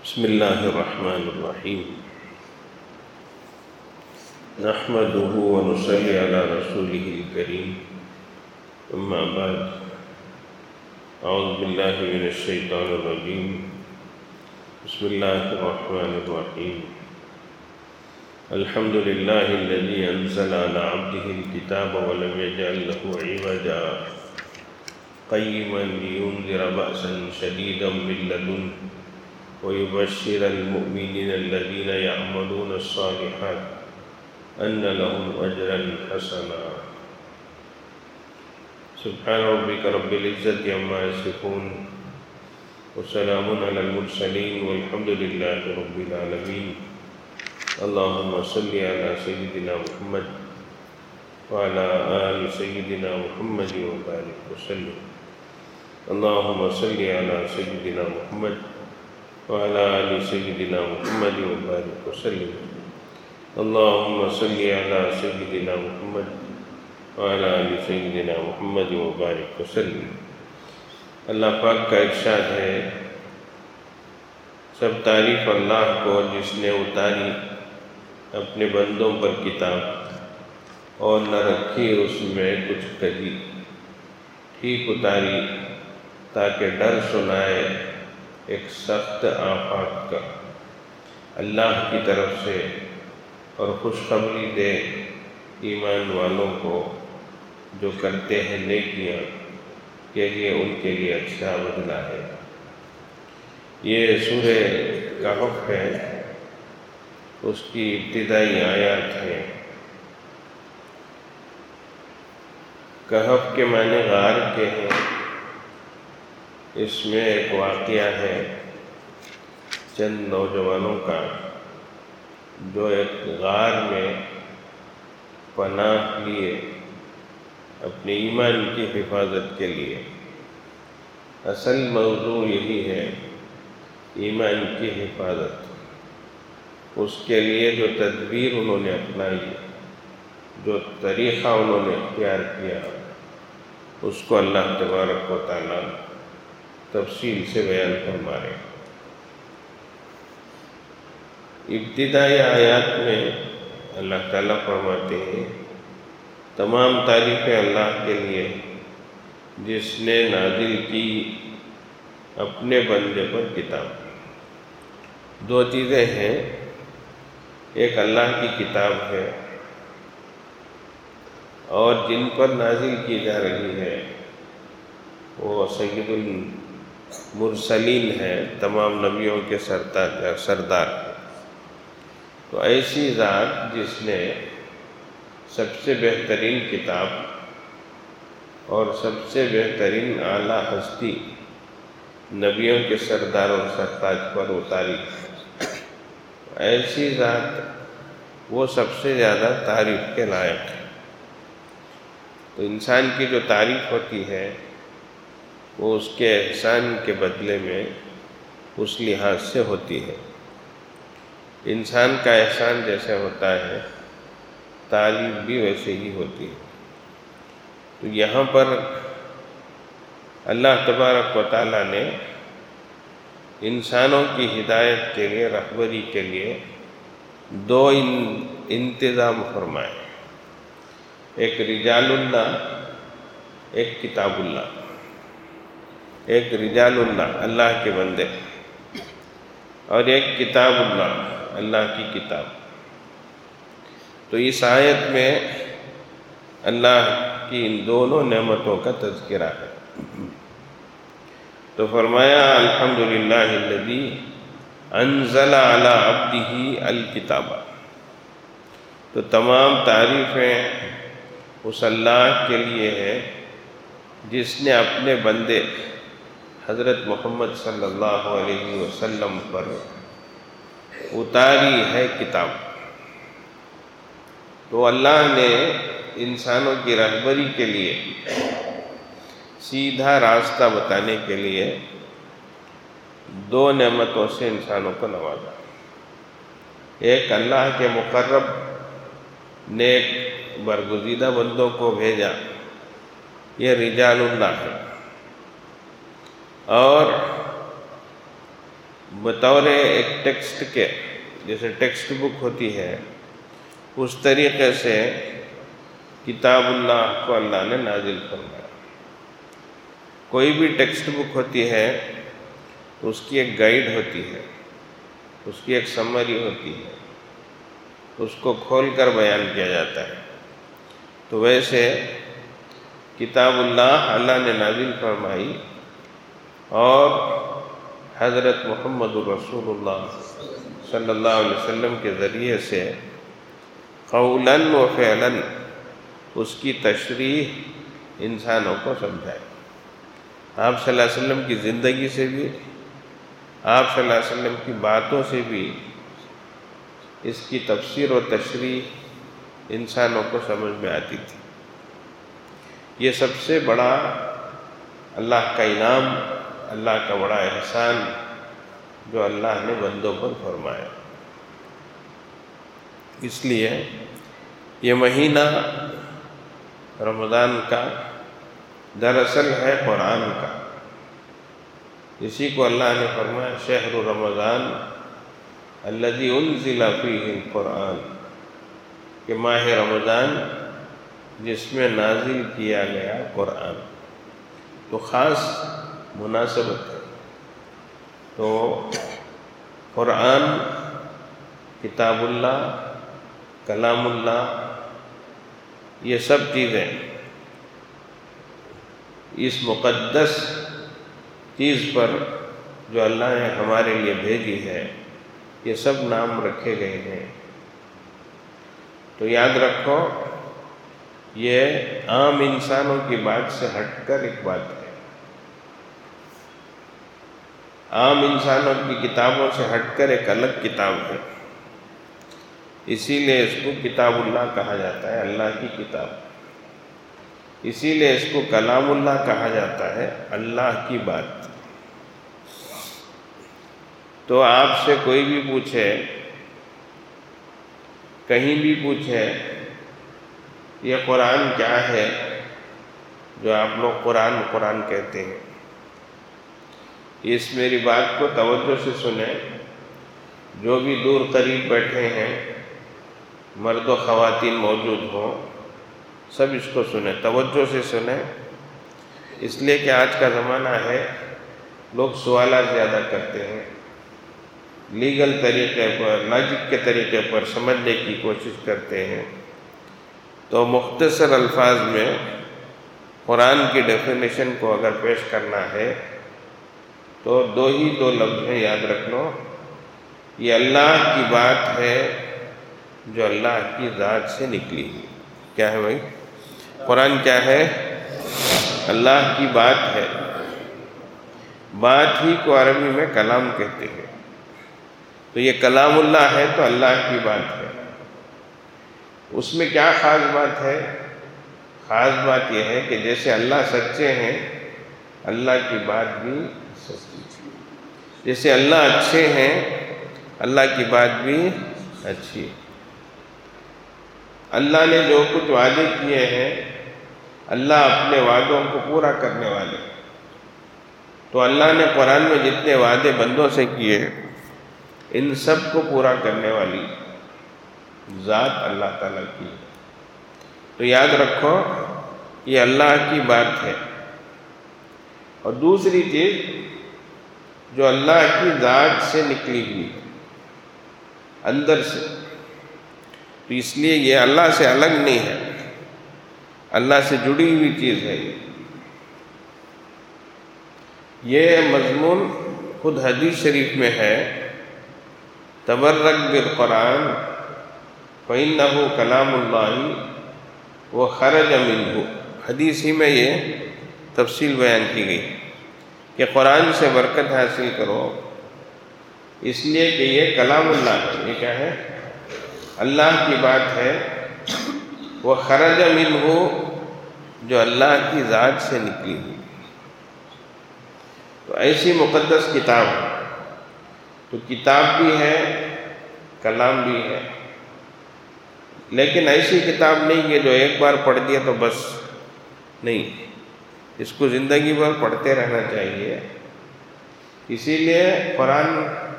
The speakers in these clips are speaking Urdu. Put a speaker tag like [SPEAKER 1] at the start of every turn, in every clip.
[SPEAKER 1] بسم اللہ الرحمن الرحیم نحمده ونصلی علی رسولہ الکریم اما بعد اعوذ باللہ من الشیطان الرجیم بسم اللہ الرحمن الرحیم الحمد للہ الذی انزل علی عبدہ الکتاب ولم یجعل له عوجا قیما لینذر بأسا شدیدا من لدنہ ويبشر المؤمنين الذين يعملون الصالحات أن لهم أجرا حسنا سبحان ربك رب العزة عما يصفون وسلام على المرسلين والحمد لله رب العالمين اللهم صل على سيدنا محمد وعلى آل سيدنا محمد وبارك وسلم اللهم صل على سيدنا محمد وعلى آل سيدنا محمد وبارك وسلم اللهم صل على سيدنا محمد وعلى آل سيدنا محمد وبارك وسلم۔ اللہ پاک کا ارشاد ہے، سب تعریف اللہ کو جس نے اتاری اپنے بندوں پر کتاب اور نہ رکھی اس میں کچھ کجی، ٹھیک اتاری تاکہ ڈر سنائے ایک سخت آفات کا اللہ کی طرف سے اور خوشخبری دے ایمان والوں کو جو کرتے ہیں نیکیاں کہ یہ ان کے لیے اچھا بدلہ ہے۔ یہ سورہ کہف ہے، اس کی ابتدائی آیات ہیں۔ کہف کے معنی غار کے ہیں۔ اس میں ایک واقعہ ہے چند نوجوانوں کا جو ایک غار میں پناہ لیے اپنے ایمان کی حفاظت کے لیے۔ اصل موضوع یہی ہے، ایمان کی حفاظت۔ اس کے لیے جو تدبیر انہوں نے اپنائی، جو طریقہ انہوں نے اختیار کیا، اس کو اللہ تبارک و تعالیٰ تفصیل سے بیان فرما رہے ہیں۔ ابتدائی آیات میں اللہ تعالیٰ فرماتے ہیں، تمام تعریفیں اللہ کے لیے جس نے نازل کی اپنے بندے پر کتاب۔ دو چیزیں ہیں، ایک اللہ کی کتاب ہے اور جن پر نازل کی جا رہی ہے وہ سید المرسلین ہے، تمام نبیوں کے سردار۔ تو ایسی ذات جس نے سب سے بہترین کتاب اور سب سے بہترین اعلیٰ ہستی نبیوں کے سردار اور سرتاج پر اتاری، ایسی ذات وہ سب سے زیادہ تعریف کے لائق ہے۔ تو انسان کی جو تعریف ہوتی ہے وہ اس کے احسان کے بدلے میں اس لحاظ سے ہوتی ہے۔ انسان کا احسان جیسے ہوتا ہے، تعریف بھی ویسے ہی ہوتی ہے۔ تو یہاں پر اللہ تبارک و تعالیٰ نے انسانوں کی ہدایت کے لیے، رہبری کے لیے دو انتظام فرمائے، ایک رجال اللہ، ایک کتاب اللہ۔ ایک رجال اللہ، اللہ کے بندے، اور ایک کتاب اللہ، اللہ کی کتاب۔ تو اس آیت میں اللہ کی ان دونوں نعمتوں کا تذکرہ ہے۔ تو فرمایا الحمدللہ الذی انزل علی عبدہ الکتاب۔ تو تمام تعریفیں اس اللہ کے لیے ہے جس نے اپنے بندے حضرت محمد صلی اللہ علیہ وسلم پر اتاری ہے کتاب۔ تو اللہ نے انسانوں کی رہبری کے لیے، سیدھا راستہ بتانے کے لیے دو نعمتوں سے انسانوں کو نوازا۔ ایک اللہ کے مقرب نیک برگزیدہ بندوں کو بھیجا، یہ رجال اللہ ہے، اور بطور ایک ٹیکسٹ کے، جیسے ٹیکسٹ بک ہوتی ہے اس طریقے سے کتاب اللہ کو اللہ نے نازل فرمایا۔ کوئی بھی ٹیکسٹ بک ہوتی ہے تو اس کی ایک گائیڈ ہوتی ہے، اس کی ایک سمری ہوتی ہے، اس کو کھول کر بیان کیا جاتا ہے۔ تو ویسے کتاب اللہ نے نازل فرمائی، اور حضرت محمد رسول اللہ صلی اللہ علیہ وسلم کے ذریعے سے قولاً و فعلاً اس کی تشریح انسانوں کو سمجھائے۔ آپ صلی اللہ علیہ وسلم کی زندگی سے بھی، آپ صلی اللہ علیہ وسلم کی باتوں سے بھی اس کی تفسیر و تشریح انسانوں کو سمجھ میں آتی تھی۔ یہ سب سے بڑا اللہ کا انعام، اللہ کا بڑا احسان جو اللہ نے بندوں پر فرمایا۔ اس لیے یہ مہینہ رمضان کا دراصل ہے قرآن کا۔ اسی کو اللہ نے فرمایا شہر رمضان الذی انزل فیہ القرآن، کہ ماہ رمضان جس میں نازل کیا گیا قرآن۔ تو خاص مناسبت ہے۔ تو قرآن کتاب اللہ، کلام اللہ، یہ سب چیزیں اس مقدس چیز پر جو اللہ نے ہمارے لیے بھیجی ہے، یہ سب نام رکھے گئے ہیں۔ تو یاد رکھو، یہ عام انسانوں کی بات سے ہٹ کر ایک بات ہے، عام انسانوں کی کتابوں سے ہٹ کر ایک الگ کتاب ہے۔ اسی لیے اس کو کتاب اللہ کہا جاتا ہے، اللہ کی کتاب۔ اسی لیے اس کو کلام اللہ کہا جاتا ہے، اللہ کی بات۔ تو آپ سے کوئی بھی پوچھے، کہیں بھی پوچھے یہ قرآن کیا ہے جو آپ لوگ قرآن کہتے ہیں، اس میری بات کو توجہ سے سنیں۔ جو بھی دور قریب بیٹھے ہیں، مرد و خواتین موجود ہوں، سب اس کو سنیں، توجہ سے سنیں، اس لیے کہ آج کا زمانہ ہے لوگ سوالات زیادہ کرتے ہیں، لیگل طریقے پر، لاجک کے طریقے پر سمجھنے کی کوشش کرتے ہیں۔ تو مختصر الفاظ میں قرآن کی ڈیفینیشن کو اگر پیش کرنا ہے تو دو لفظ ہیں، یاد رکھ لو۔ یہ اللہ کی بات ہے جو اللہ کی ذات سے نکلی ہوئی۔ کیا ہے بھائی؟ قرآن کیا ہے؟ اللہ کی بات ہے۔ بات ہی کو عربی میں کلام کہتے ہیں۔ تو یہ کلام اللہ ہے تو اللہ کی بات ہے۔ اس میں کیا خاص بات ہے؟ خاص بات یہ ہے کہ جیسے اللہ سچے ہیں، اللہ کی بات بھی سچی ہے۔ جیسے اللہ اچھے ہیں، اللہ کی بات بھی اچھی ہے۔ اللہ نے جو کچھ وعدے کیے ہیں، اللہ اپنے وعدوں کو پورا کرنے والے۔ تو اللہ نے قرآن میں جتنے وعدے بندوں سے کیے، ان سب کو پورا کرنے والی ذات اللہ تعالیٰ کی ہے۔ تو یاد رکھو، یہ اللہ کی بات ہے۔ اور دوسری چیز جو اللہ کی ذات سے نکلی ہوئی ہے، اندر سے، تو اس لیے یہ اللہ سے الگ نہیں ہے، اللہ سے جڑی ہوئی چیز ہے۔ یہ مضمون خود حدیث شریف میں ہے، تبرک بالقرآن فإنہ کلام اللہ وخرج منہ۔ حدیث ہی میں یہ تفصیل بیان کی گئی کہ قرآن سے برکت حاصل کرو، اس لیے کہ یہ کلام اللہ ہے۔ یہ کیا ہے؟ اللہ کی بات ہے۔ وخرج منہ، جو اللہ کی ذات سے نکلی ہوئی۔ تو ایسی مقدس کتاب ہے۔ تو کتاب بھی ہے، کلام بھی ہے، لیکن ایسی کتاب نہیں کہ جو ایک بار پڑھ دیا تو بس، نہیں، اس کو زندگی بھر پڑھتے رہنا چاہیے۔ اسی لیے قرآن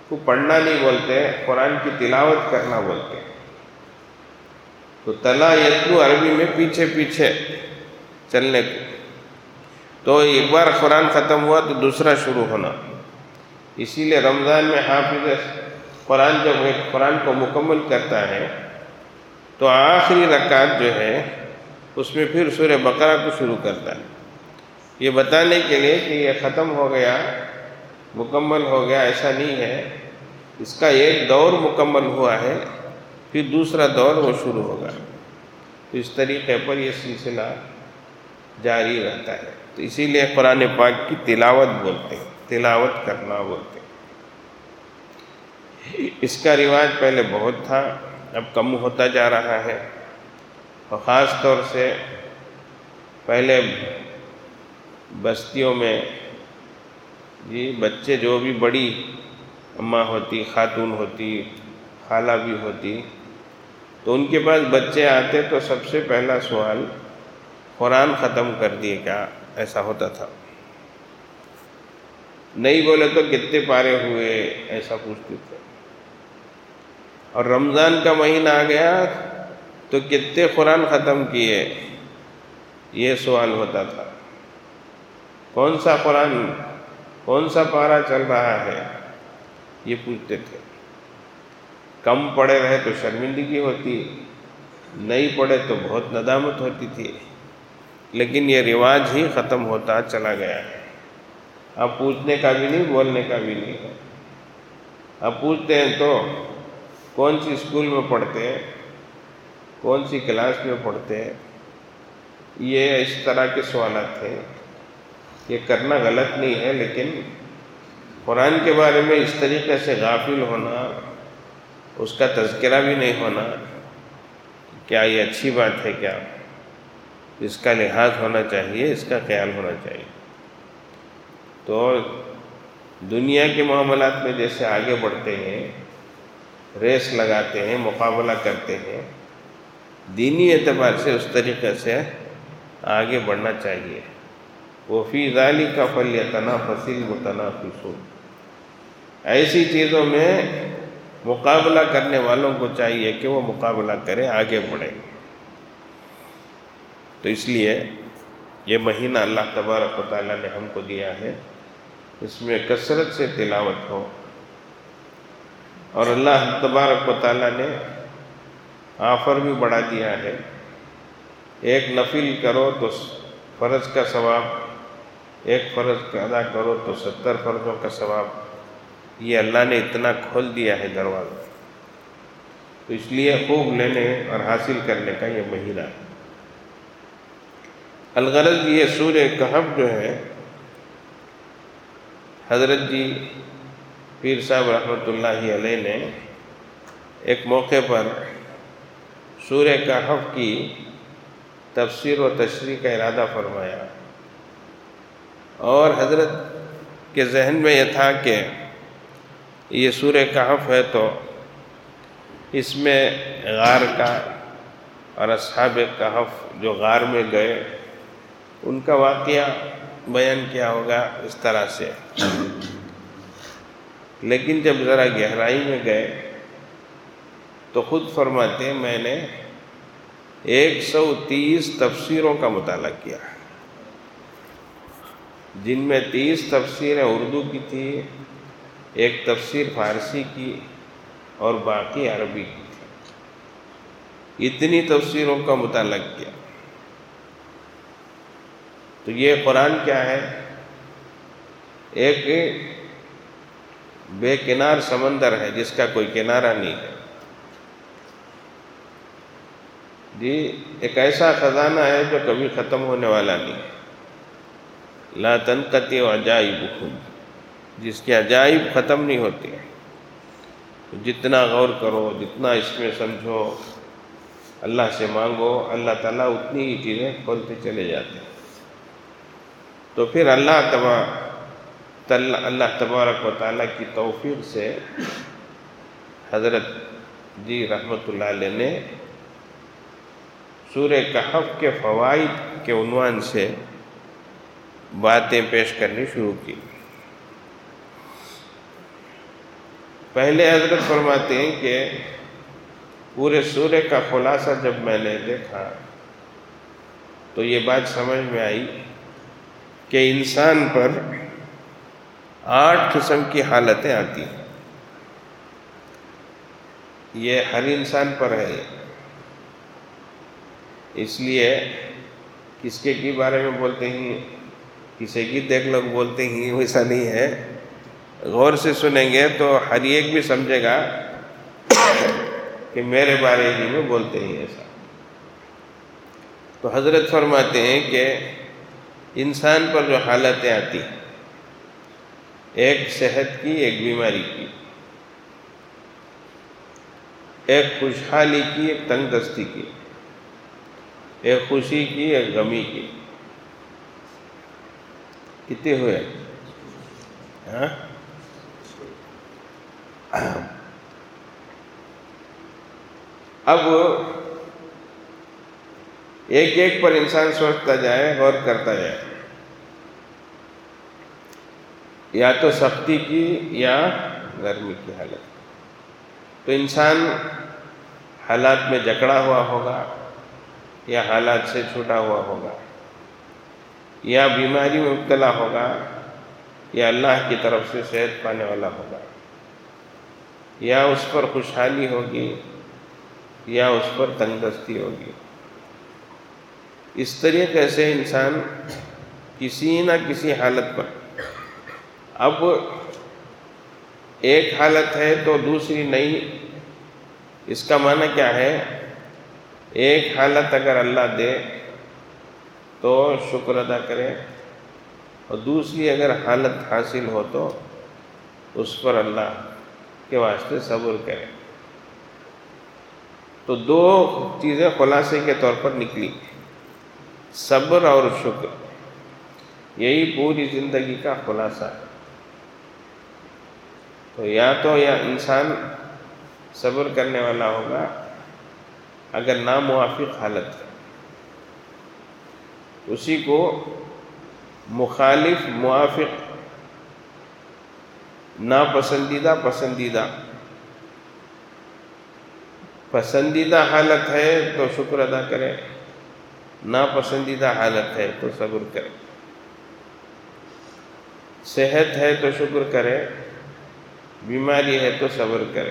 [SPEAKER 1] کو پڑھنا نہیں بولتے، قرآن کی تلاوت کرنا بولتے. تو تلا یتلو عربی میں پیچھے پیچھے چلنے کو. تو ایک بار قرآن ختم ہوا تو دوسرا شروع ہونا. اسی لیے رمضان میں حافظ قرآن جب قرآن کو مکمل کرتا ہے تو آخری رکعت جو ہے اس میں پھر سورہ بقرہ کو شروع کرتا ہے، یہ بتانے کے لیے کہ یہ ختم ہو گیا، مکمل ہو گیا. ایسا نہیں ہے، اس کا ایک دور مکمل ہوا ہے، پھر دوسرا دور وہ شروع ہوگا. تو اس طریقے پر یہ سلسلہ جاری رہتا ہے. تو اسی لیے قرآن پاک کی تلاوت بولتے ہیں، تلاوت کرنا بولتے ہیں. اس کا رواج پہلے بہت تھا، اب کم ہوتا جا رہا ہے. اور خاص طور سے پہلے بستیوں میں بچے جو بھی بڑی اماں ہوتی، خاتون ہوتی، خالہ بھی ہوتی، تو ان کے پاس بچے آتے تو سب سے پہلا سوال قرآن ختم کر دیے کیا، ایسا ہوتا تھا. نہیں بولے تو کتنے پارے ہوئے ایسا پوچھتے تھے. اور رمضان کا مہینہ آ گیا تو کتنے قرآن ختم کیے، یہ سوال ہوتا تھا. کون سا قرآن، کون سا پارہ چل رہا ہے، یہ پوچھتے تھے. کم پڑھے رہے تو شرمندگی ہوتی، نہیں پڑھے تو بہت ندامت ہوتی تھی. لیکن یہ رواج ہی ختم ہوتا چلا گیا ہے. اب پوچھنے کا بھی نہیں، بولنے کا بھی نہیں ہے. اب پوچھتے ہیں تو کون سی اسکول میں پڑھتے ہیں، کون سی کلاس میں پڑھتے ہیں، یہ اس طرح کے سوالات ہیں. یہ کرنا غلط نہیں ہے، لیکن قرآن کے بارے میں اس طریقے سے غافل ہونا، اس کا تذکرہ بھی نہیں ہونا، کیا یہ اچھی بات ہے؟ کیا اس کا لحاظ ہونا چاہیے، اس کا خیال ہونا چاہیے. تو دنیا کے معاملات میں جیسے آگے بڑھتے ہیں، ریس لگاتے ہیں، مقابلہ کرتے ہیں، دینی اعتبار سے اس طریقے سے آگے بڑھنا چاہیے. وَفِي ذَلِكَ فَلْيَتَنَافَسِ الْمُتَنَافِسُونَ. ایسی چیزوں میں مقابلہ کرنے والوں کو چاہیے کہ وہ مقابلہ کرے، آگے بڑھے. تو اس لیے یہ مہینہ اللہ تبارک و تعالیٰ نے ہم کو دیا ہے، اس میں کثرت سے تلاوت ہو. اور اللہ تبارک و تعالیٰ نے آفر بھی بڑھا دیا ہے. ایک نفل کرو تو فرض کا ثواب، ایک فرض ادا کرو تو 70 فرضوں کا ثواب. یہ اللہ نے اتنا کھول دیا ہے دروازہ. تو اس لیے خوب لینے اور حاصل کرنے کا یہ مہینہ ہے. الغرض یہ سورہ کہف جو ہے، حضرت جی پیر صاحب رحمۃ اللہ علیہ نے ایک موقع پر سورہ کہف کی تفسیر و تشریح کا ارادہ فرمایا. اور حضرت کے ذہن میں یہ تھا کہ یہ سورہ کہف ہے تو اس میں غار کا اور اصحاب کہف جو غار میں گئے ان کا واقعہ بیان کیا ہوگا اس طرح سے. لیکن جب ذرا گہرائی میں گئے تو خود فرماتے میں نے 130 تفسیروں کا مطالعہ کیا، جن میں 30 تفسیریں اردو کی تھی، ایک تفسیر فارسی کی اور باقی عربی کی تھی. اتنی تفسیروں کا مطالعہ کیا. تو یہ قرآن کیا ہے؟ ایک بے کنار سمندر ہے جس کا کوئی کنارہ نہیں ہے. جی ایک ایسا خزانہ ہے جو کبھی ختم ہونے والا نہیں. لا تنقطع عجائبہ، جس کے عجائب ختم نہیں ہوتے. جتنا غور کرو، جتنا اس میں سمجھو، اللہ سے مانگو، اللہ تعالیٰ اتنی ہی چیزیں کھولتے چلے جاتے ہیں. تو پھر اللہ تبارک و تعالیٰ کی توفیق سے حضرت جی رحمۃ اللہ علیہ نے سورہ کہف کے فوائد کے عنوان سے باتیں پیش کرنی شروع کی. پہلے حضرت فرماتے ہیں کہ پورے سورے کا خلاصہ جب میں نے دیکھا تو یہ بات سمجھ میں آئی کہ انسان پر 8 قسم کی حالتیں آتی ہیں. یہ ہر انسان پر ہے. اس لیے کس کے بارے میں بولتے ہیں، کسی کی دیکھ لوگ بولتے ہیں، ویسا نہیں ہے. غور سے سنیں گے تو ہر ایک بھی سمجھے گا کہ میرے بارے میں بولتے ہیں ایسا. تو حضرت فرماتے ہیں کہ انسان پر جو حالتیں آتی ہیں، ایک صحت کی، ایک بیماری کی، ایک خوشحالی کی، ایک تنگ دستی کی، ایک خوشی کی، ایک غمی کی. کتنے ہوئے؟ اب ایک ایک پر انسان سوچتا جائے، غور کرتا جائے، یا تو سختی کی یا گرمی کی حالت. تو انسان حالات میں جکڑا ہوا ہوگا، یا حالات سے چھوٹا ہوا ہوگا، یا بیماری میں مبتلا ہوگا، یا اللہ کی طرف سے صحت پانے والا ہوگا، یا اس پر خوشحالی ہوگی، یا اس پر تنگ دستی ہوگی. اس طریقے سے انسان کسی نہ کسی حالت پر، اب ایک حالت ہے تو دوسری نہیں. اس کا معنی کیا ہے؟ ایک حالت اگر اللہ دے تو شکر ادا کرے، اور دوسری اگر حالت حاصل ہو تو اس پر اللہ کے واسطے صبر کرے. تو 2 چیزیں خلاصے کے طور پر نکلی، صبر اور شکر. یہی پوری زندگی کا خلاصہ ہے. تو یا انسان صبر کرنے والا ہوگا اگر ناموافق حالت ہے، اسی کو مخالف، موافق، ناپسندیدہ، پسندیدہ. پسندیدہ حالت ہے تو شکر ادا کرے، ناپسندیدہ حالت ہے تو صبر کرے. صحت ہے تو شکر کرے، بیماری ہے تو صبر کرے.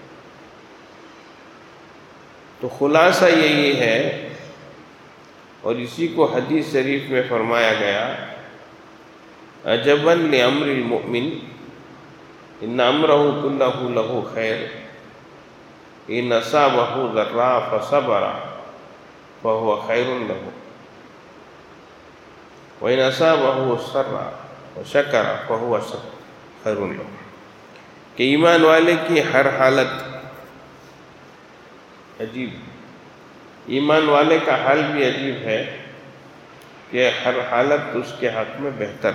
[SPEAKER 1] تو خلاصہ یہی ہے، اور اسی کو حدیث شریف میں فرمایا گیا، عجباً لامر المؤمن ان امرہ کلہ لہ خیر ان اصابہ ضراء فصبر فہو خیر لہ وان اصابہ سراء وشکر فہو خیر لہ. کہ ایمان والے کی ہر حالت عجیب، ایمان والے کا حال بھی عجیب ہے کہ ہر حالت اس کے حق میں بہتر.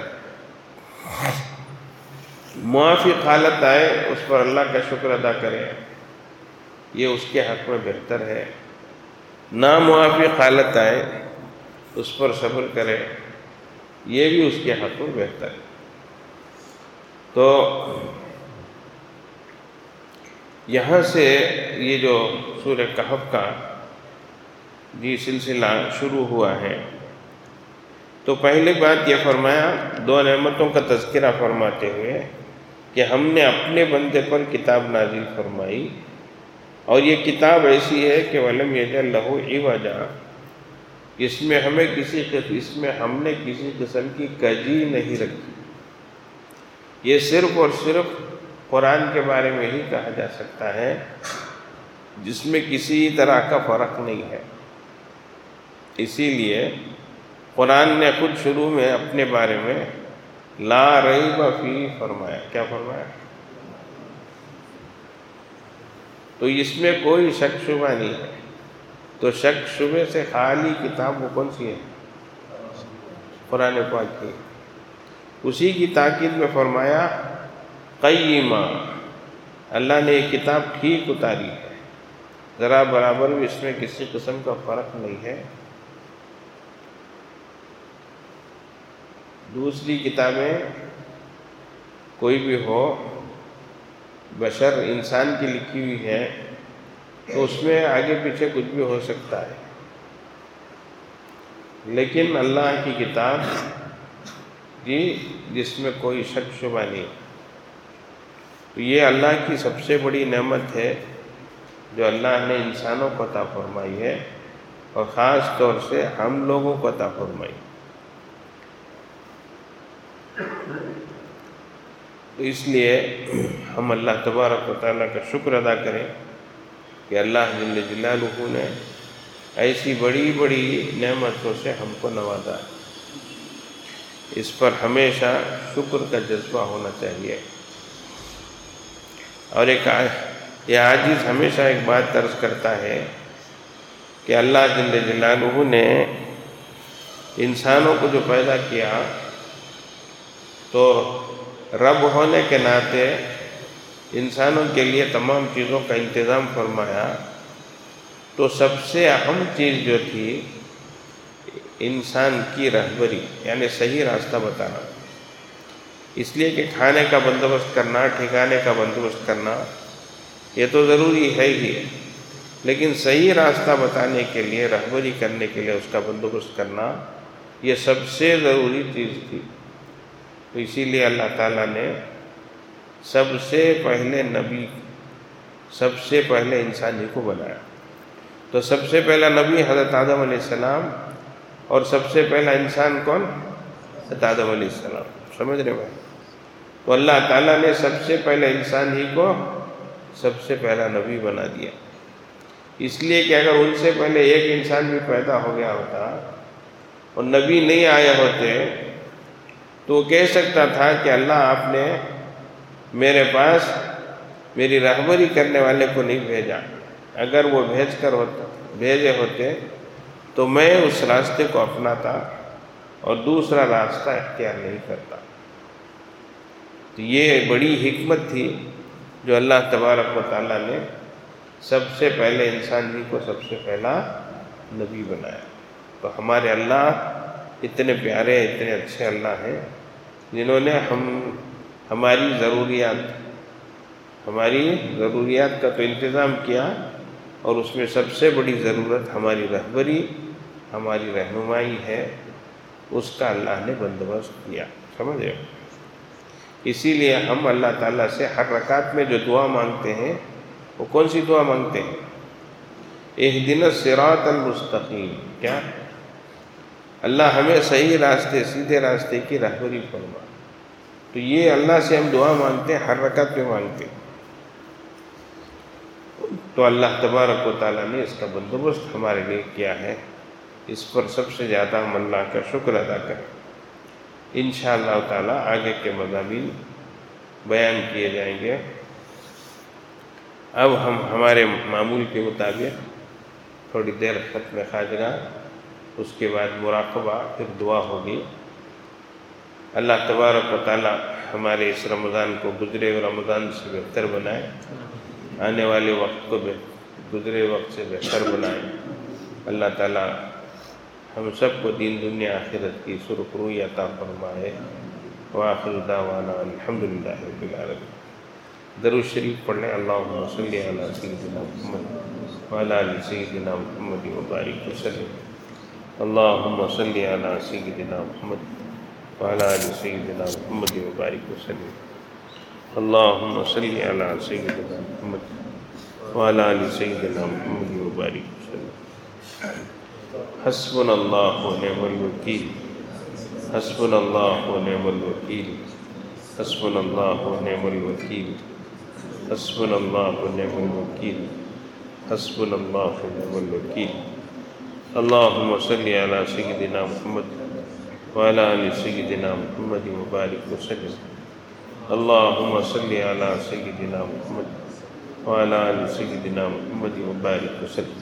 [SPEAKER 1] موافق حالت آئے اس پر اللہ کا شکر ادا کرے، یہ اس کے حق میں بہتر ہے. ناموافق حالت آئے اس پر صبر کرے، یہ بھی اس کے حق میں بہتر ہے. تو یہاں سے یہ جو سورہ کہف کا سلسلہ شروع ہوا ہے، تو پہلی بات یہ فرمایا، 2 نعمتوں کا تذکرہ فرماتے ہوئے کہ ہم نے اپنے بندے پر کتاب نازل فرمائی، اور یہ کتاب ایسی ہے کہ وَلَمْ يَجْعَلْ لَهُ عِوَجًا. اس میں ہم نے کسی قسم کی کجی نہیں رکھی. یہ صرف اور صرف قرآن کے بارے میں ہی کہا جا سکتا ہے جس میں کسی طرح کا فرق نہیں ہے. اسی لیے قرآن نے خود شروع میں اپنے بارے میں لا ریب فیہ فرمایا. کیا فرمایا؟ تو اس میں کوئی شک شبہ نہیں ہے. تو شک شبے سے خالی کتاب وہ کون سی ہے؟ قرآن پاک کی. اسی کی تاکید میں فرمایا قیمہ، اللہ نے یہ کتاب ٹھیک اتاری ہے، ذرا برابر بھی اس میں کسی قسم کا فرق نہیں ہے. دوسری کتابیں کوئی بھی ہو بشر انسان کی لکھی ہوئی ہے تو اس میں آگے پیچھے کچھ بھی ہو سکتا ہے، لیکن اللہ کی کتاب جس میں کوئی شک شبہ نہیں، تو یہ اللہ کی سب سے بڑی نعمت ہے جو اللہ نے انسانوں کو عطا فرمائی ہے، اور خاص طور سے ہم لوگوں کو عطا فرمائی۔ تو اس لیے ہم اللہ تبارک و تعالیٰ کا شکر ادا کریں کہ اللہ جل جلالہ نے ایسی بڑی بڑی نعمتوں سے ہم کو نوازا ہے۔ اس پر ہمیشہ شکر کا جذبہ ہونا چاہیے۔ اور یہ عاجز ہمیشہ ایک بات عرض کرتا ہے کہ اللہ جل جلالہ نے انسانوں کو جو پیدا کیا تو رب ہونے کے ناطے انسانوں کے لیے تمام چیزوں کا انتظام فرمایا، تو سب سے اہم چیز جو تھی انسان کی رہبری، یعنی صحیح راستہ بتانا۔ اس لیے کہ کھانے کا بندوبست کرنا، ٹھکانے کا بندوبست کرنا یہ تو ضروری ہے ہی، لیکن صحیح راستہ بتانے کے لیے، رہبری کرنے کے لیے اس کا بندوبست کرنا یہ سب سے ضروری چیز تھی۔ تو اسی لیے اللہ تعالیٰ نے سب سے پہلے نبی، سب سے پہلے انسان ہی کو بنایا۔ تو سب سے پہلا نبی حضرت آدم علیہ السلام، اور سب سے پہلا انسان کون؟ حضرت آدم علیہ السلام۔ سمجھ رہے بھائی؟ تو اللہ تعالیٰ نے سب سے پہلے انسان ہی کو سب سے پہلا نبی بنا دیا، اس لیے کہ اگر ان سے پہلے ایک انسان بھی پیدا ہو گیا ہوتا اور نبی نہیں آئے ہوتے تو وہ کہہ سکتا تھا کہ اللہ آپ نے میرے پاس میری رہبری کرنے والے کو نہیں بھیجا، اگر وہ بھیجے ہوتے تو میں اس راستے کو اپناتا اور دوسرا راستہ اختیار نہیں کرتا۔ تو یہ بڑی حکمت تھی جو اللہ تبارک و تعالیٰ نے سب سے پہلے انسان ہی کو سب سے پہلا نبی بنایا۔ تو ہمارے اللہ اتنے پیارے، اتنے اچھے اللہ ہیں جنہوں نے ہماری ضروریات کا تو انتظام کیا، اور اس میں سب سے بڑی ضرورت ہماری رہبری، ہماری رہنمائی ہے، اس کا اللہ نے بندوبست کیا۔ سمجھے؟ اسی لیے ہم اللہ تعالیٰ سے ہر رکعت میں جو دعا مانگتے ہیں وہ کون سی دعا مانگتے ہیں؟ اہدنا الصراط المستقیم۔ کیا؟ اللہ ہمیں صحیح راستے، سیدھے راستے کی رہبری فرما۔ تو یہ اللہ سے ہم دعا مانگتے ہیں، ہر رکعت میں مانگتے ہیں۔ تو اللہ تبارک و تعالیٰ نے اس کا بندوبست ہمارے لیے کیا ہے، اس پر سب سے زیادہ ہم اللہ کا شکر ادا کریں۔ انشاءاللہ تعالیٰ آگے کے مضامین بیان کیے جائیں گے۔ اب ہم ہمارے معمول کے مطابق تھوڑی دیر ختم خواجگاہ، اس کے بعد مراقبہ، پھر دعا ہوگی۔ اللہ تبارک و تعالیٰ ہمارے اس رمضان کو گزرے ہوئے رمضان سے بہتر بنائے، آنے والے وقت کو گزرے وقت سے بہتر بنائے۔ اللہ تعالیٰ ہم سب کو دین دنیا آخرت کی سرخروئی عطا فرمائے۔ وآخر دعوانا الحمدللہ رب العالمین۔ درود شریف پڑھیں۔ اللہم صلی علی سیدنا محمد وعلی آل سیدنا محمد وبارک وسلم۔ اللہم صلی علی سیدنا محمد وعلی آل سیدنا محمد وبارک وسلم۔ اللہم صلی علی سیدنا محمد وعلی آل سیدنا محمد وبارک وسلم۔ حسبنا اللہ ونعم الوکیل، حسبنا اللہ ونعم الوکیل، حسبنا اللہ ونعم الوکیل، حسبنا اللہ ونعم الوکیل، حسبنا اللہ ونعم الوکیل۔ اللہم صلی علی سیدنا محمد وعلی آل سیدنا محمد وبارک وسلم۔ اللہم صلی علی سیدنا محمد وعلی آل سیدنا محمد وبارک وسلم۔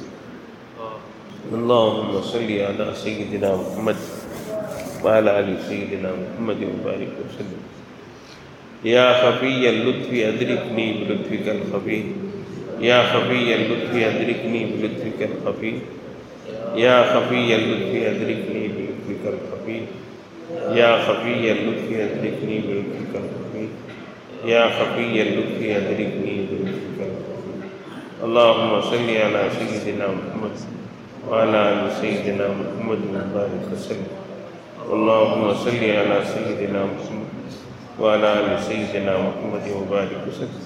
[SPEAKER 1] اللہم صلی علی سیدنا محمد وعلی آل سیدنا محمد وبارک وسلم۔ یا خفی اللطف ادرکنی بلطفک الخفی، یا خفی اللطف ادرکنی بلطفک الخفی، یا خفی اللطف ادرکنی بلطفک الخفی، یا خفی اللطف ادرکنی بلطفک الخفی، يا خفي اللطف أدركني بلطفك. اللهم صل على سيدنا محمد وعلى آل سيدنا محمد وبارك وسلم. اللهم صل على سيدنا محمد وعلى آل سيدنا محمد وبارك وسلم.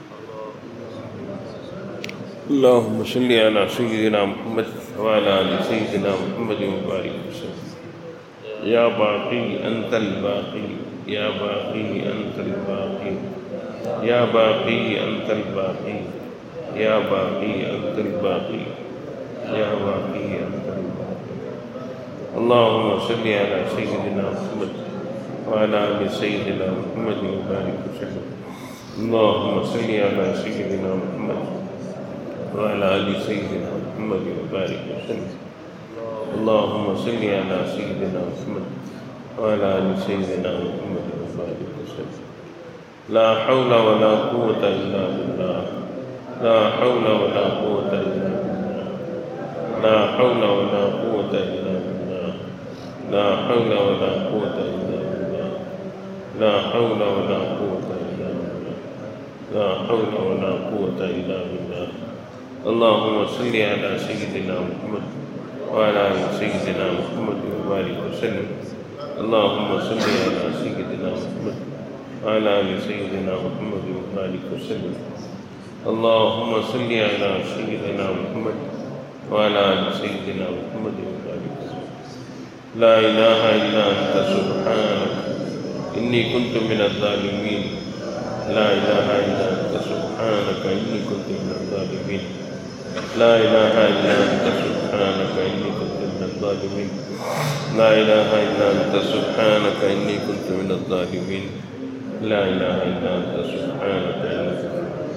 [SPEAKER 1] اللهم صل على سيدنا محمد وعلى آل سيدنا محمد وبارك وسلم. يا باقي أنت الباقي، يا باقي أنت الباقي، يا باقي أنت الباقي، يا باقي أنت الباقي، يا باقي أنت الباقي. اللهم صل على سيدنا محمد وعلى آل سيدنا محمد وبارك وسلم. اللهم صل على سيدنا محمد وعلى آل سيدنا محمد وبارك وسلم. اللهم صل على سيدنا محمد وعلى آل سيدنا محمد وبارك وسلم. لا حول ولا قوة إلا بالله، لا حول ولا قوة إلا بالله، لا حول ولا قوة إلا بالله، لا حول ولا قوة إلا بالله، لا حول ولا قوة إلا بالله، لا حول ولا قوة إلا بالله. اللهم صل على سيدنا محمد وعلى آل سيدنا محمد وبارك وسلم. اللهم صل على سيدنا محمد وعلى آل سيدنا محمد وبارك وسلم. اللهم صل على سيدنا محمد وعلى آل سيدنا محمد وبارك وسلم. لا إله إلا أنت سبحانك إني كنت من الظالمين، لا إله إلا أنت سبحانك إني كنت من الظالمين، لا إله إلا أنت سبحانك إني كنت من الظالمين، لا إله إلا أنت سبحانك إني كنت من الظالمين، لا إله إلا أنت سبحانك إني كنت.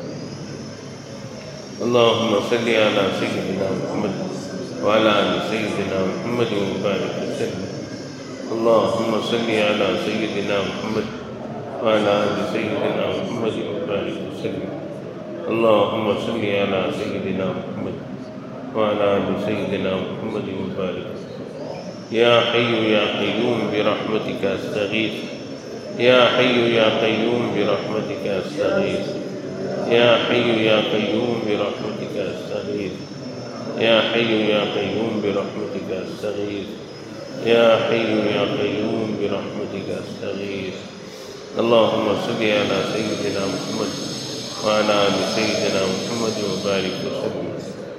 [SPEAKER 1] اللهم صل على سيدنا محمد وعلى آل سيدنا محمد وبارك وسلم. اللهم صل على سيدنا محمد وعلى آل سيدنا محمد وبارك وسلم. اللهم صل على سيدنا محمد وعلى آل سيدنا محمد وبارك وسلم. يا حي يا قيوم برحمتك أستغيث، يا حي يا قيوم برحمتك أستغيث، يا حي يا قيوم برحمتك أستغيث، يا حي يا قيوم برحمتك أستغيث، يا حي يا قيوم برحمتك أستغيث. اللهم صل على سيدنا محمد وعلى آل سيدنا محمد وبارك وسلم.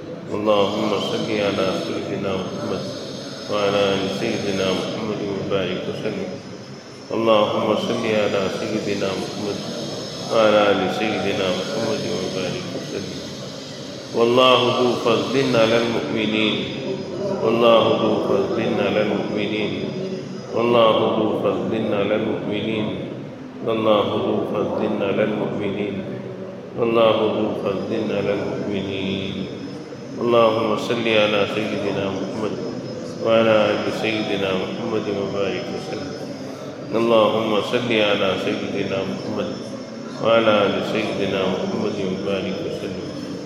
[SPEAKER 1] اللهم صل على سيدنا محمد وعلى آل سيدنا محمد وبارك وسلم. اللهم صل على سيدنا محمد وعلى آل سيدنا محمد وبارك وسلم. والله ذو فضل على المؤمنين، والله ذو فضل على المؤمنين، والله ذو فضل على المؤمنين، والله ذو فضل على المؤمنين، والله ذو فضل على المؤمنين. اللهم صل على سيدنا محمد وعلى آل سيدنا محمد وبارك وسلم. اللهم صل على سيدنا محمد وعلى آل سيدنا محمد وبارك وسلم.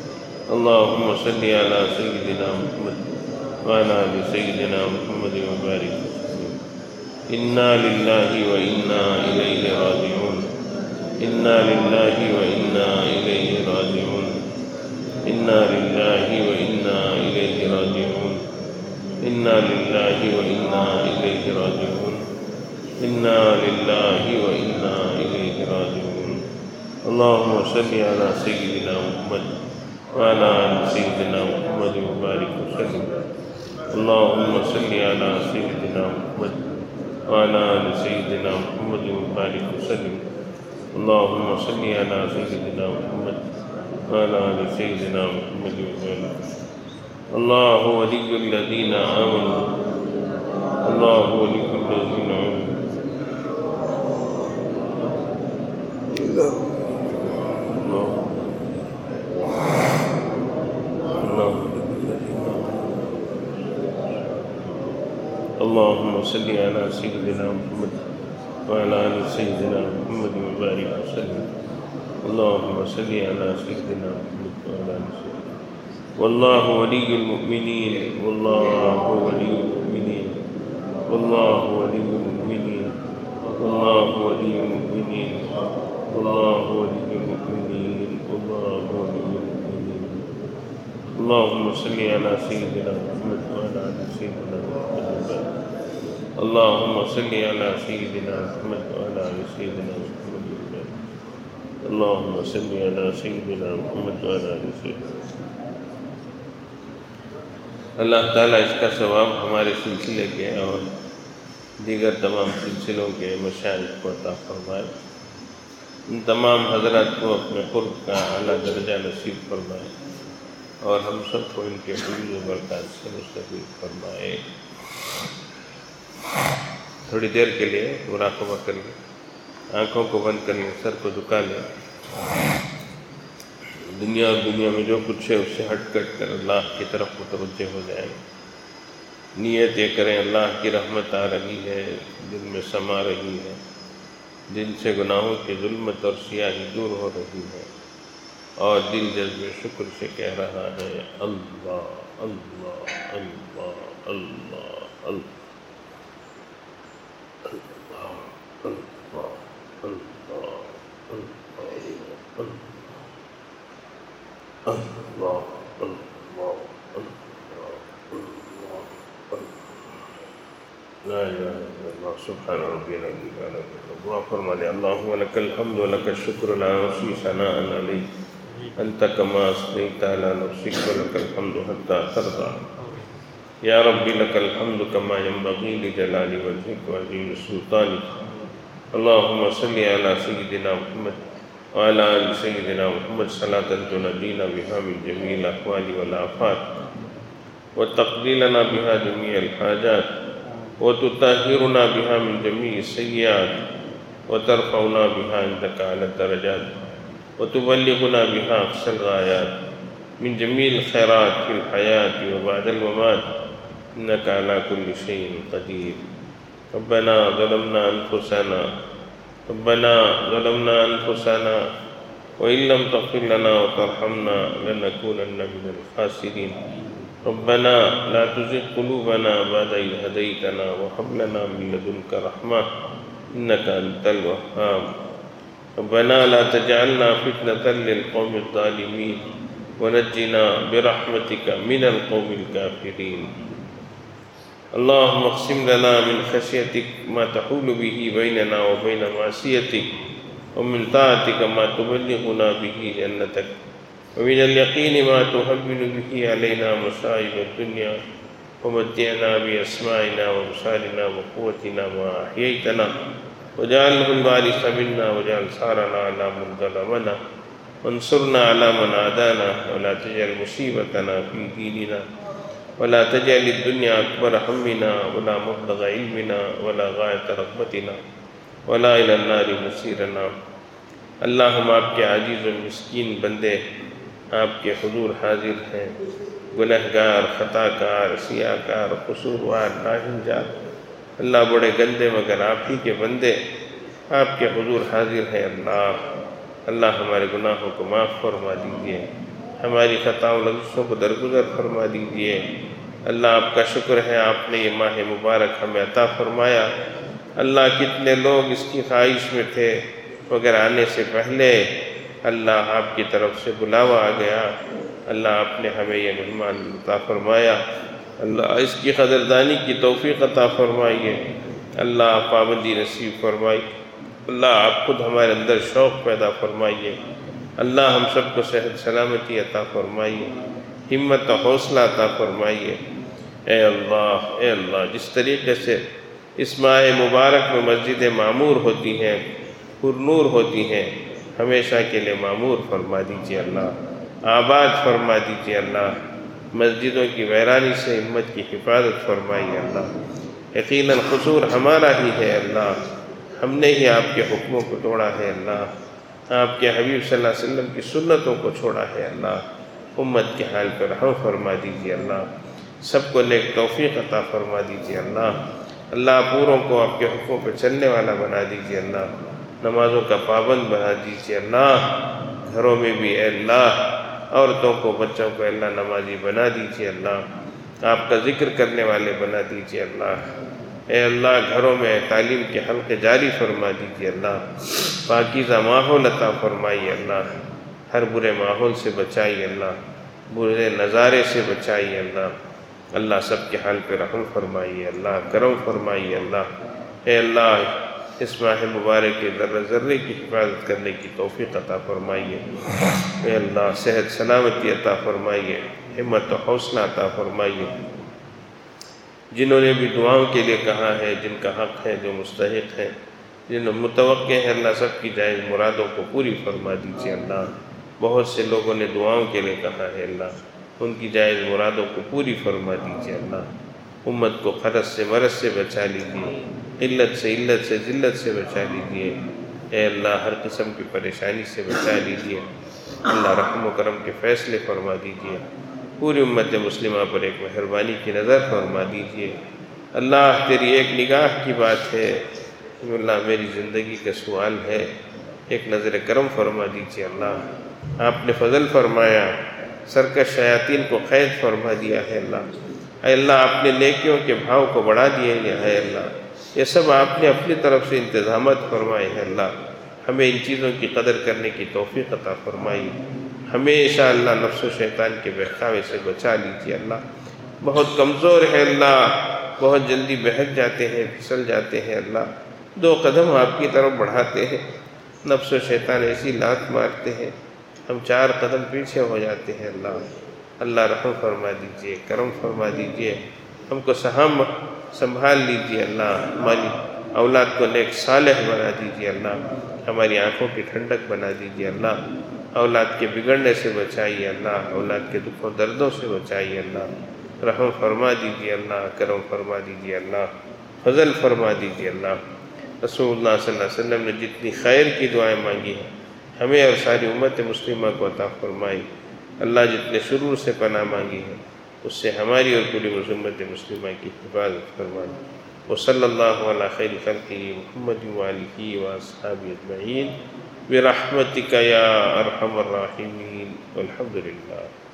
[SPEAKER 1] اللهم صل على سيدنا محمد وعلى آل سيدنا محمد وبارك وسلم. إنا لله وإنا إليه راجعون، إنا لله وإنا إليه راجعون، إنا لله وإنا إليه راجعون، إنا لله وإنا إليه راجعون، إنا لله وإنا إليه راجعون. اللهم صل على سيدنا محمد وعلى آل سيدنا محمد وبارك وسلم. اللهم صل على سيدنا محمد وعلى آل سيدنا محمد وبارك وسلم. اللهم صل على سيدنا محمد وعلى آل سيدنا محمد وبارك وسلم. الله ولي الذين آمنوا، الله ولي الذين آمنوا. اللهم صل على سيدنا محمد وعلى آل سيدنا محمد وبارك وسلم. اللهم صل على سيدنا محمد وعلى آل سيدنا. والله ولي المؤمنين، والله ولي المؤمنين، والله ولي المؤمنين، والله ولي المؤمنين، الله ولي المؤمنين الله ولي المؤمنين. اللهم صل على سيدنا محمد وعلى آل سيدنا محمد. اللهم صل على سيدنا محمد وعلى آل سيدنا محمد. اللهم صل على سيدنا محمد وعلى آل سيدنا. اللہ تعالیٰ اس کا ثواب ہمارے سلسلے کے اور دیگر تمام سلسلوں کے مشائخ کو عطا فرمائے. ان تمام حضرات کو اپنے قرب کا اعلیٰ درجہ نصیب فرمائے اور ہم سب کو ان کے فضل و برکات سے مستفید فرمائے. تھوڑی دیر کے لیے مراقبہ کر لیں، آنکھوں کو بند کر لیں، سر کو جھکا لیں. دنیا اور دنیا میں جو کچھ ہے اس سے ہٹ کٹ کر اللہ کی طرف متوجہ ہو جائیں. نیت یہ کریں اللہ کی رحمت آ رہی ہے، دل میں سما رہی ہے، دل سے گناہوں کی ظلمت اور سیاہی دور ہو رہی ہے اور دل جذب شکر سے کہہ رہا ہے اللہ اللہ اللہ اللہ اللہ لا الہ الا اللہ سبحان ربی العظیم. دعا فرما دیں. اللہم لک الحمد ولک الشکر لا نحصی ثناء علیک انت کما اثنیت علی نفسک ولک الحمد حتی ترضی. یا ربی لک الحمد کما ینبغی لجلال وجهک وعظیم سلطانک. اللہم صل علی سیدنا محمد وعلى آل سيدنا محمد صلاة تنجينا بها من جميع الأحوال والآفات وتقضي لنا بها جميع الحاجات وتطهرنا بها من جميع السيئات وترفعنا بها عندك على الدرجات وتبلغنا بها أقصى الغايات من جميع الخيرات في الحياة وبعد الممات إنك على كل شيء قدير. ربنا ظلمنا أنفسنا وإن لم تغفر لنا وترحمنا لنكونن من الخاسرين. ربنا لا تزغ قلوبنا بعد إذ هديتنا وهب لنا من لدنك رحمة إنك أنت الوهاب. ربنا لا تجعلنا فتنة للقوم الظالمين ونجنا برحمتك من القوم الكافرين. اللهم اقسم لنا من خشيتك ما تحول به بيننا وبين معصيتك ومن طاعتك ما تبلغنا به جنتك ومن اليقين ما تهون به علينا مصائب الدنيا ومتعنا بأسماعنا وأبصارنا وقوتنا ما أحييتنا واجعله الوارث منا واجعل ثارنا على من ظلمنا وانصرنا على من عادانا ولا تجعل مصيبتنا في ديننا ولا تجعل الدنيا أكبر همنا ولا مبلغ علمنا ولا غاية رغبتنا ولا إلى النار مصيرنا. اللہ ہم آپ کے عاجز و مسکین بندے آپ کے حضور حاضر ہیں، گنہگار، خطا کار، سیاہ کار، قصوروار، ناہنجار. اللہ بڑے گندے مگر آپ ہی کے بندے آپ کے حضور حاضر ہیں. اللہ ہمارے گناہوں کو معاف فرما دیجیے، ہماری خطاؤں لغزشوں کو درگزر فرما دیجیے. اللہ آپ کا شکر ہے آپ نے یہ ماہ مبارک ہمیں عطا فرمایا. اللہ کتنے لوگ اس کی خواہش میں تھے مگر آنے سے پہلے اللہ آپ کی طرف سے بلاوا آ گیا. اللہ آپ نے ہمیں یہ مہمان عطا فرمایا. اللہ اس کی قدردانی کی توفیق عطا فرمائیے. اللہ پابندی نصیب فرمائیے. اللہ آپ خود ہمارے اندر شوق پیدا فرمائیے. اللہ ہم سب کو صحت سلامتی عطا فرمائیے، ہمت و حوصلہ عطا فرمائیے. اے اللہ جس طریقے سے اس ماہ مبارک میں مسجدیں معمور ہوتی ہیں، پر نور ہوتی ہیں، ہمیشہ کے لیے معمور فرما دیجیے. اللہ آباد فرما دیجیے. اللہ مسجدوں کی ویرانی سے امت کی حفاظت فرمائیے. اللہ یقیناً قصور ہمارا ہی ہے. اللہ ہم نے ہی آپ کے حکموں کو توڑا ہے. اللہ آپ کے حبیب صلی اللہ علیہ وسلم کی سنتوں کو چھوڑا ہے. اللہ امت کے حال پر رحم فرما دیجیے. اللہ سب کو نیک توفیق عطا فرما دیجیے. اللہ پوروں کو آپ کے حکموں پہ چلنے والا بنا دیجیے. اللہ نمازوں کا پابند بنا دیجیے. اللہ گھروں میں بھی اے اللہ عورتوں کو بچوں کو اللہ نمازی بنا دیجیے. اللہ آپ کا ذکر کرنے والے بنا دیجیے. اللہ اے اللہ گھروں میں تعلیم کے حلقے جاری فرما دیجیے اللہ، پاکیزہ ماحول عطا فرمائیے اللہ، ہر برے ماحول سے بچائیے اللہ، برے نظارے سے بچائیے اللہ، اللہ سب کے حال پہ رحم فرمائیے اللہ، کرم فرمائیے اللہ، اے اللہ اس ماہ مبارک کے ذرہ ذرے کی حفاظت کرنے کی توفیق عطا فرمائیے، اے اللہ صحت سلامتی عطا فرمائیے، ہمت و حوصلہ عطا فرمائیے، جنہوں نے بھی دعاؤں کے لیے کہا ہے، جن کا حق ہے، جو مستحق ہے، جن متوقع ہے، اللہ سب کی جائز مرادوں کو پوری فرما دیجیے اللہ، بہت سے لوگوں نے دعاؤں کے لیے کہا ہے اللہ، ان کی جائز مرادوں کو پوری فرما دیجیے اللہ، امت کو قرض سے مرض سے بچا لیجیے، قلت سے علت سے ذلت سے بچا لیجیے، اے اللہ ہر قسم کی پریشانی سے بچا لیجیے اللہ، رحم و کرم کے فیصلے فرما دیجیے، پوری امت مسلمہ پر ایک مہربانی کی نظر فرما دیجیے اللہ، تیری ایک نگاہ کی بات ہے اللہ، میری زندگی کا سوال ہے، ایک نظر کرم فرما دیجیے اللہ، آپ نے فضل فرمایا، سرکش شیاطین کو قید فرما دیا ہے اللہ، اے اللہ آپ نے نیکیوں کے بھاؤ کو بڑھا دیا ہے اللہ، یہ سب آپ نے اپنی طرف سے انتظامات فرمائے ہیں اللہ، ہمیں ان چیزوں کی قدر کرنے کی توفیق عطا فرمائی، ہمیشہ اللہ نفس و شیطان کے بہکاوے سے بچا لیجیے اللہ، بہت کمزور ہے اللہ، بہت جلدی بہک جاتے ہیں، پھسل جاتے ہیں اللہ، 2 قدم آپ کی طرف بڑھاتے ہیں، نفس و شیطان ایسی لات مارتے ہیں، ہم 4 قدم پیچھے ہو جاتے ہیں اللہ، اللہ رحم فرما دیجئے، کرم فرما دیجئے، ہم کو سنبھال لیجئے اللہ، ہماری اولاد کو نیک صالح بنا دیجئے اللہ، ہماری آنکھوں کی ٹھنڈک بنا دیجئے اللہ، اولاد کے بگڑنے سے بچائیے اللہ، اولاد کے دکھوں دردوں سے بچائیے اللہ، رحم فرما دیجئے اللہ، کرم فرما دیجئے اللہ، فضل فرما دیجئے اللہ، رسول اللہ صلی اللہ علیہ وسلم نے جتنی خیر کی دعائیں مانگی ہیں ہمیں اور ساری امت مسلمہ کو عطا فرمائی، اللہ جتنے شرور سے پناہ مانگی ہے اس سے ہماری اور پوری امت مسلمہ کی حفاظت فرمائی، وصلی اللہ علی خیر خلقہ محمد وآلہ واصحابہ اجمعین برحمتک یا ارحم الراحمین، والحمد للہ۔